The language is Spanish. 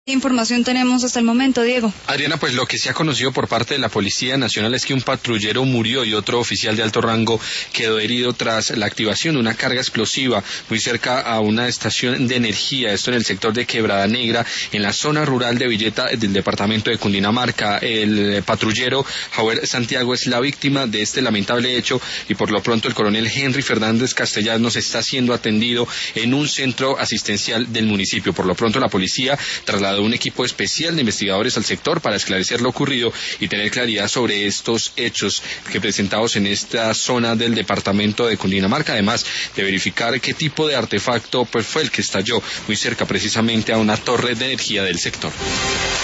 ¿Qué información tenemos hasta el momento, Diego? Adriana, pues lo que se ha conocido por parte de la Policía Nacional es que un patrullero murió y otro oficial de alto rango quedó herido tras la activación de una carga explosiva muy cerca a una estación de energía, esto en el sector de Quebrada Negra, en la zona rural de Villeta del departamento de Cundinamarca. El patrullero Javier Santiago es la víctima de este lamentable hecho y por lo pronto el coronel Henry Fernández Castellanos está siendo atendido en un centro asistencial del municipio. Por lo pronto la policía trasladó un equipo especial de investigadores al sector para esclarecer lo ocurrido y tener claridad sobre estos hechos que presentados en esta zona del departamento de Cundinamarca, además de verificar qué tipo de artefacto fue el que estalló muy cerca precisamente a una torre de energía del sector.